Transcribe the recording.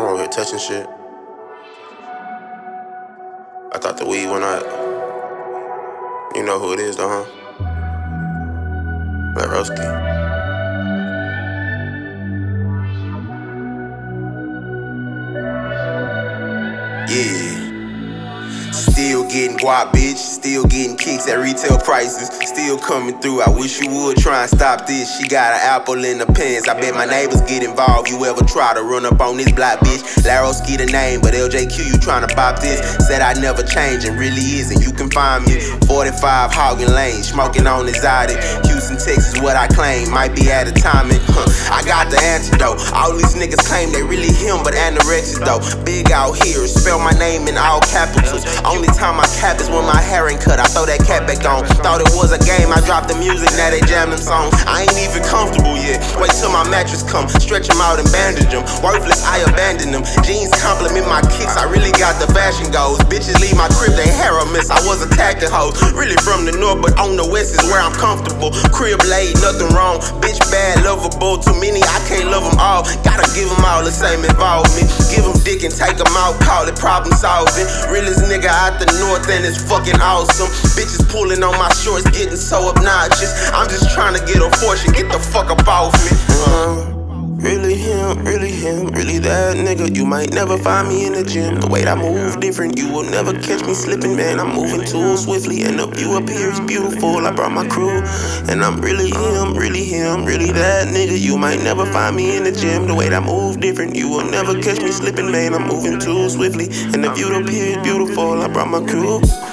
over here touching shit. I thought the weed went out. You know who it is though, huh? Larosky. Yeah. Still getting guap, bitch. Still getting kicks at retail prices. Still coming through. I wish you would try and stop this. She got an apple in the pants. I bet my neighbors get involved. You ever try to run up on this block, bitch? Larosky the name, but LJQ, you trying to bop this. Said I never change and really isn't. You can find me 45 Hoggin Lane, smoking on exotic. Houston, Texas, what I claim. Might be at a timing. I got the antidote. All these niggas claim they really him, but anorexic though. Big out here, spell my name in all capitals. Only time I cap is when my hair ain't cut. I throw that cap back on. Thought it was a game, I dropped the music, now they jam them songs. I ain't even comfortable yet. Wait till my mattress come, stretch them out and bandage them. Worthless, I abandon them. Jeans compliment my kicks, I really got the fashion goals. Bitches leave my crib, they hair a mess. I was attacking hoes. Really from the north, but on the west is where I'm comfortable. Crib laid, nothing wrong. Bitch bad, lovable. Too many, I can't love them all. Gotta give them all the same involvement. Give them dick and take them out, call it problem solving. Realest nigga out the north and it's fucking awesome. Bitches pulling on my shorts, getting so obnoxious. I'm just trying to get a fortune, get the fuck up off me. Really him, really that nigga. You might never find me in the gym. The way I move different, you will never catch me slipping, man. I'm moving too swiftly, and the view up here is beautiful. I brought my crew, and I'm really him, really that nigga. You might never find me in the gym. The way I move different, you will never catch me slipping, man. I'm moving too swiftly, and the view up here is beautiful. I brought my crew.